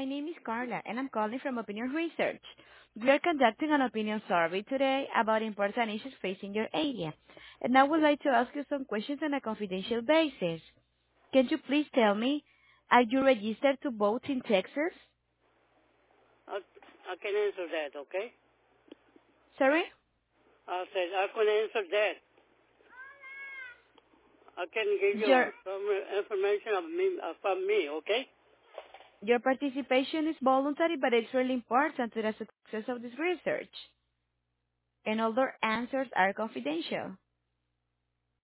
My name is Carla, and I'm calling from Opinion Research. We are conducting an opinion survey today about important issues facing your area, and I would like to ask you some questions on a confidential basis. Can you please tell me, are you registered to vote in Texas? I can answer that, okay? Sorry? I said I can answer that. I can give you Your some information from me, okay? your participation is voluntary, but it's really important to the success of this research, and all their answers are confidential.